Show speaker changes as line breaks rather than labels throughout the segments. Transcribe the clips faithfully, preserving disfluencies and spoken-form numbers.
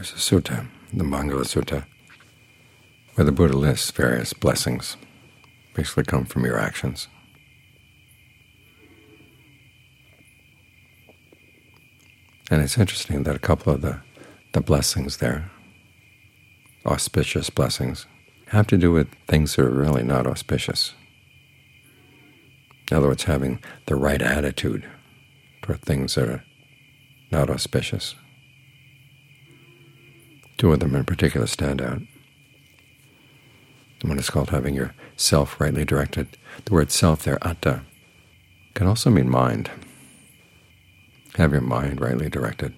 There's a sutta, the Mangala Sutta, where the Buddha lists various blessings, basically come from your actions. And it's interesting that a couple of the, the blessings there, auspicious blessings, have to do with things that are really not auspicious. In other words, having the right attitude toward things that are not auspicious. Two of them in particular stand out. One is called having your self rightly directed. The word self there, atta, can also mean mind. Have your mind rightly directed.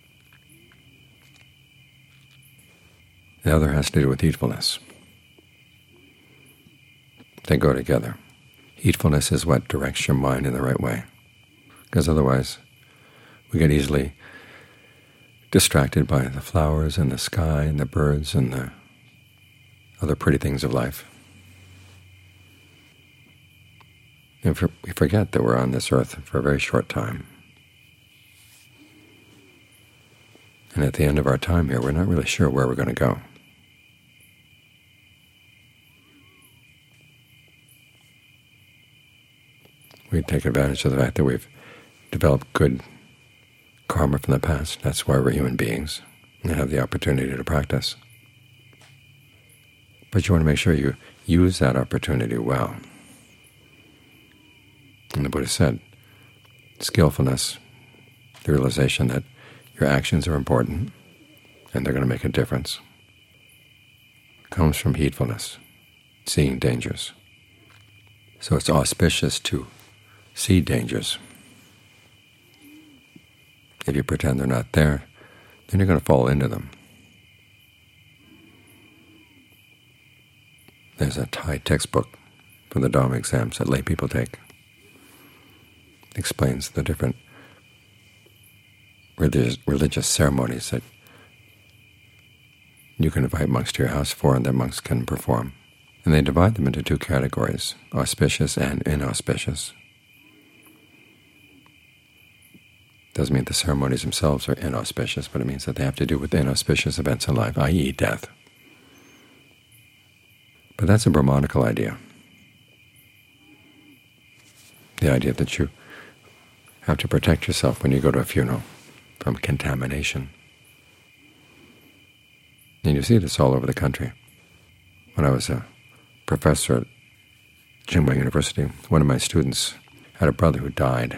The other has to do with heedfulness. They go together. Heedfulness is what directs your mind in the right way, because otherwise we get easily distracted by the flowers and the sky and the birds and the other pretty things of life. And we forget that we're on this earth for a very short time. And at the end of our time here, we're not really sure where we're going to go. We take advantage of the fact that we've developed good karma from the past. That's why we're human beings and have the opportunity to practice. But you want to make sure you use that opportunity well. And the Buddha said, skillfulness, the realization that your actions are important and they're going to make a difference, comes from heedfulness, seeing dangers. So it's auspicious to see dangers. If you pretend they're not there, then you're going to fall into them. There's a Thai textbook for the Dharma exams that lay people take. It explains the different religious, religious ceremonies that you can invite monks to your house for and that monks can perform. And they divide them into two categories, auspicious and inauspicious. Doesn't mean the ceremonies themselves are inauspicious, but it means that they have to do with inauspicious events in life, that is death. But that's a Brahmanical idea. The idea that you have to protect yourself when you go to a funeral from contamination. And you see this all over the country. When I was a professor at Tsinghua University, one of my students had a brother who died.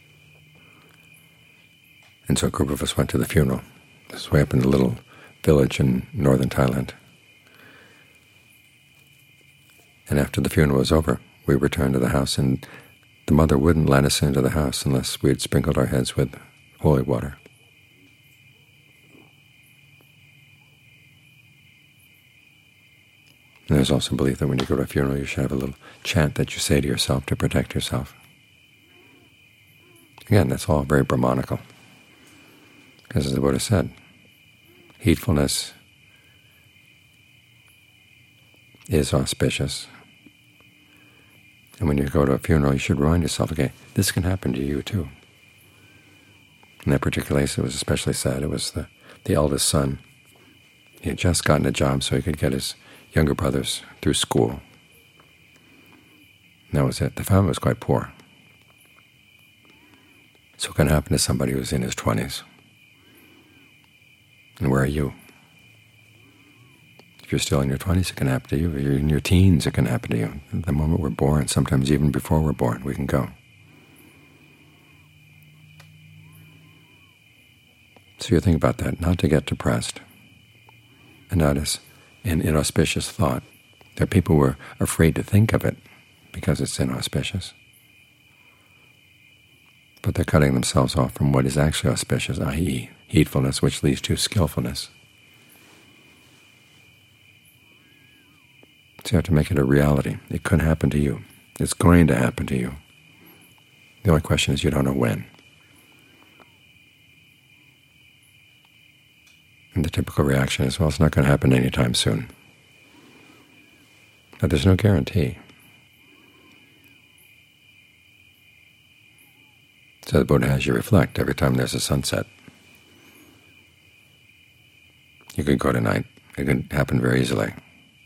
And so a group of us went to the funeral. This was way up in a little village in northern Thailand. And after the funeral was over, we returned to the house, and the mother wouldn't let us into the house unless we had sprinkled our heads with holy water. And there's also a belief that when you go to a funeral, you should have a little chant that you say to yourself to protect yourself. Again, that's all very Brahmanical. Because as the Buddha said, heedfulness is auspicious. And when you go to a funeral, you should remind yourself, okay, this can happen to you too. In that particular case, it was especially sad. It was the, the eldest son. He had just gotten a job so he could get his younger brothers through school. And that was it. The family was quite poor. So it can happen to somebody who's in his twenties. And where are you? If you're still in your twenties, it can happen to you. If you're in your teens, it can happen to you. At the moment we're born, sometimes even before we're born, we can go. So you think about that, not to get depressed, and not as an inauspicious thought. There are people who are afraid to think of it because it's inauspicious. But they're cutting themselves off from what is actually auspicious, that is heedfulness, which leads to skillfulness. So you have to make it a reality. It could happen to you. It's going to happen to you. The only question is you don't know when. And the typical reaction is, well, it's not going to happen anytime soon. But there's no guarantee. So the Buddha has you reflect every time there's a sunset. You could go tonight. It could happen very easily.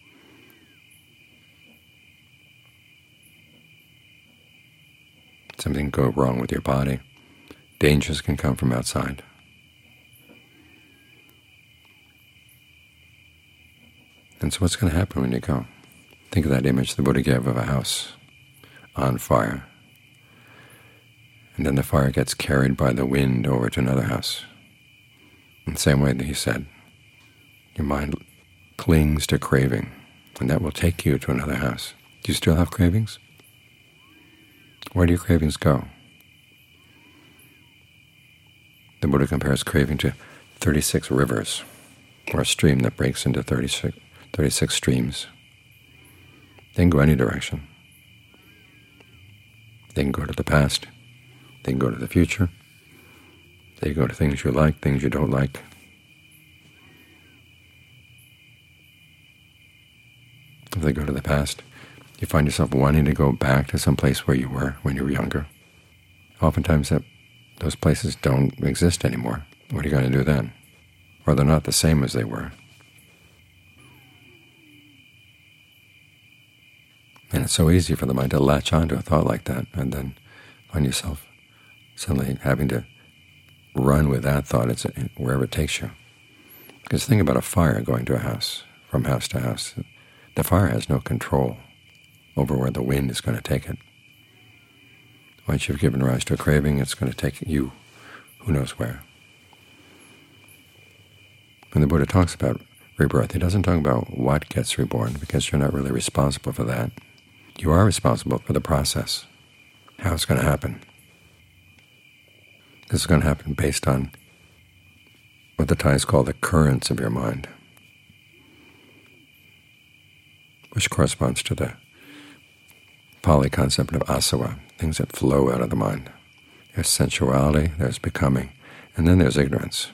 Something can go wrong with your body. Dangers can come from outside. And so what's going to happen when you go? Think of that image the Buddha gave of a house on fire. And then the fire gets carried by the wind over to another house. In the same way that he said, your mind clings to craving, and that will take you to another house. Do you still have cravings? Where do your cravings go? The Buddha compares craving to thirty-six rivers, or a stream that breaks into thirty-six, thirty-six streams. They can go any direction. They can go to the past. They can go to the future. They can go to things you like, things you don't like. If they go to the past, you find yourself wanting to go back to some place where you were when you were younger. Oftentimes that those places don't exist anymore. What are you going to do then? Or they're not the same as they were. And it's so easy for the mind to latch onto a thought like that and then find yourself suddenly having to run with that thought it's wherever it takes you. Because think about a fire going to a house, from house to house. The fire has no control over where the wind is going to take it. Once you've given rise to a craving, it's going to take you who knows where. When the Buddha talks about rebirth, he doesn't talk about what gets reborn, because you're not really responsible for that. You are responsible for the process, how it's going to happen. This is going to happen based on what the Thais call the currents of your mind, which corresponds to the Pali concept of asava, things that flow out of the mind. There's sensuality, there's becoming, and then there's ignorance.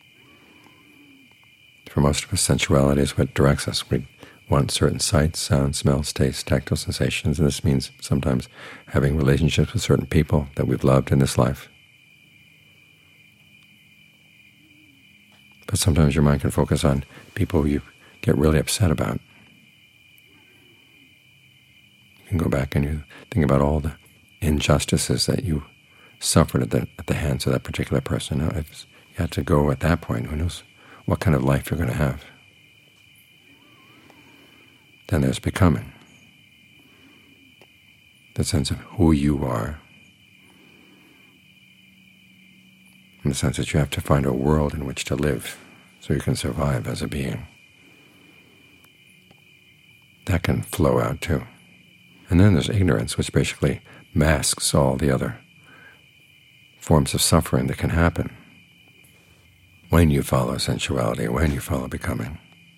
For most of us, sensuality is what directs us. We want certain sights, sounds, smells, tastes, tactile sensations, and this means sometimes having relationships with certain people that we've loved in this life. But sometimes your mind can focus on people you get really upset about. You can go back and you think about all the injustices that you suffered at the, at the hands of that particular person. Now, if you had to go at that point, who knows what kind of life you're going to have. Then there's becoming, the sense of who you are, in the sense that you have to find a world in which to live so you can survive as a being. That can flow out too. And then there's ignorance, which basically masks all the other forms of suffering that can happen when you follow sensuality, when you follow becoming.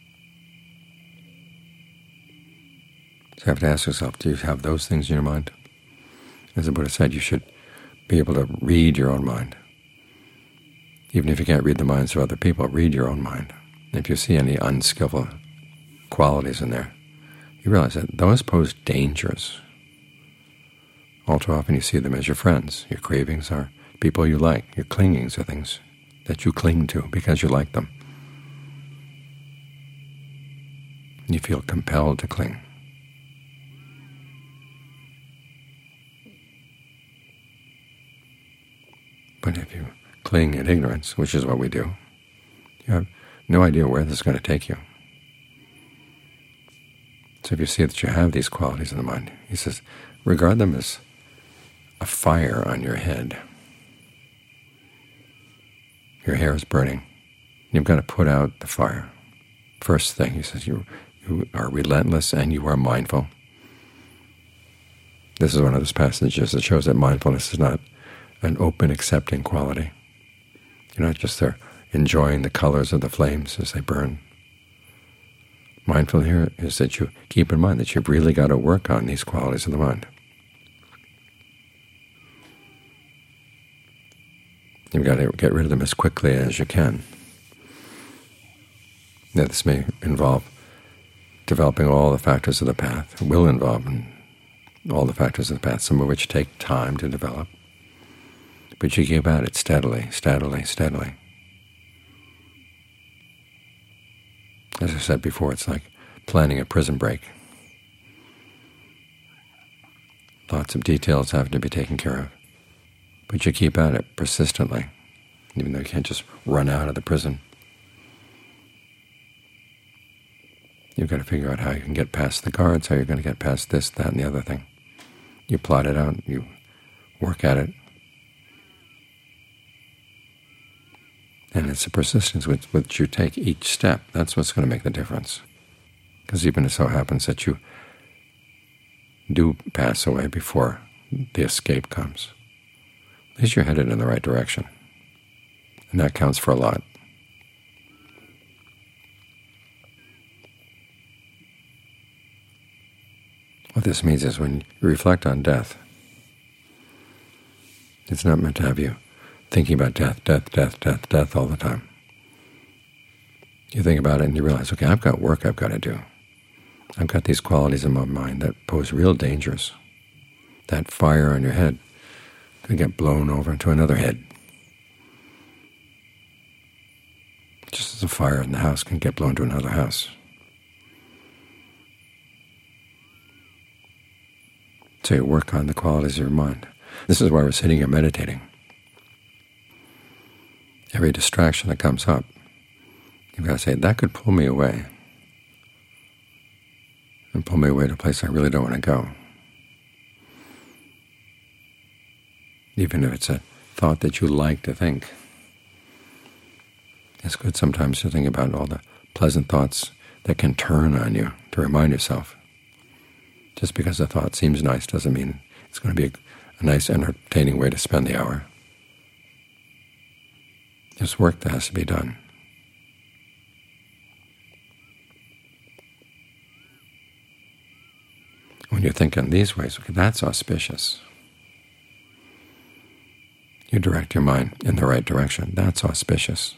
So you have to ask yourself, do you have those things in your mind? As the Buddha said, you should be able to read your own mind. Even if you can't read the minds of other people, read your own mind. If you see any unskillful qualities in there, you realize that those pose dangers. All too often you see them as your friends. Your cravings are people you like. Your clingings are things that you cling to because you like them. You feel compelled to cling. But if you cling in ignorance, which is what we do, you have no idea where this is going to take you. So if you see that you have these qualities in the mind, he says, regard them as a fire on your head. Your hair is burning. You've got to put out the fire. First thing, he says, you, you are relentless and you are mindful. This is one of those passages that shows that mindfulness is not an open, accepting quality. You're not just there enjoying the colors of the flames as they burn. Mindful here is that you keep in mind that you've really got to work on these qualities of the mind. You've got to get rid of them as quickly as you can. Now, this may involve developing all the factors of the path. It will involve all the factors of the path, some of which take time to develop. But you keep at it steadily, steadily, steadily. As I said before, it's like planning a prison break. Lots of details have to be taken care of, but you keep at it persistently, even though you can't just run out of the prison. You've got to figure out how you can get past the guards, how you're going to get past this, that, and the other thing. You plot it out, you work at it. And it's the persistence with which you take each step. That's what's going to make the difference. Because even if it so happens that you do pass away before the escape comes, at least you're headed in the right direction. And that counts for a lot. What this means is when you reflect on death, it's not meant to have you thinking about death, death, death, death, death all the time. You think about it and you realize, okay, I've got work I've got to do. I've got these qualities in my mind that pose real dangers. That fire on your head could get blown over into another head. Just as a fire in the house can get blown to another house. So you work on the qualities of your mind. This is why we're sitting here meditating. Every distraction that comes up, you've got to say, that could pull me away, and pull me away to a place I really don't want to go. Even if it's a thought that you like to think. It's good sometimes to think about all the pleasant thoughts that can turn on you, to remind yourself. Just because a thought seems nice doesn't mean it's going to be a, a nice, entertaining way to spend the hour. There's work that has to be done. When you think in these ways, okay, that's auspicious. You direct your mind in the right direction. That's auspicious.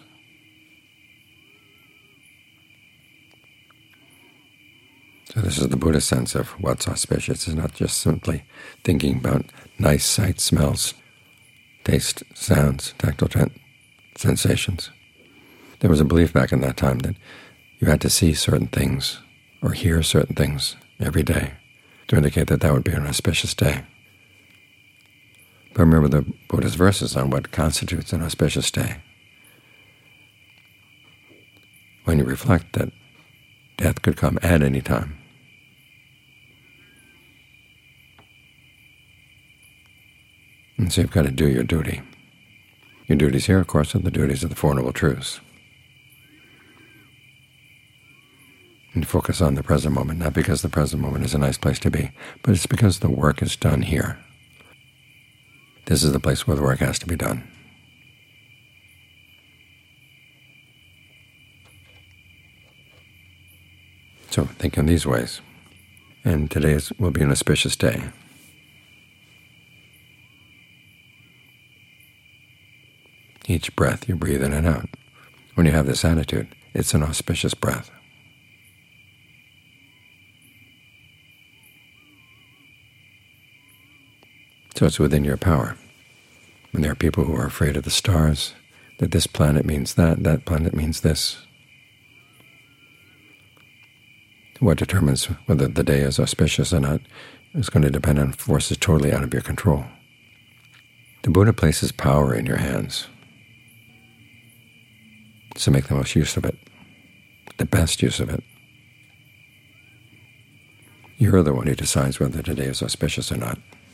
So this is the Buddhist sense of what's auspicious. It's not just simply thinking about nice sights, smells, taste, sounds, tactile sensations. There was a belief back in that time that you had to see certain things or hear certain things every day to indicate that that would be an auspicious day. But remember the Buddha's verses on what constitutes an auspicious day. When you reflect that death could come at any time, and so you've got to do your duty. Your duties here, of course, are the duties of the Four Noble Truths. And focus on the present moment, not because the present moment is a nice place to be, but it's because the work is done here. This is the place where the work has to be done. So think in these ways. And today is, will be an auspicious day. Each breath you breathe in and out. When you have this attitude, it's an auspicious breath. So it's within your power. When there are people who are afraid of the stars, that this planet means that, that planet means this. What determines whether the day is auspicious or not is going to depend on forces totally out of your control. The Buddha places power in your hands. So make the most use of it, the best use of it. You're the one who decides whether today is auspicious or not.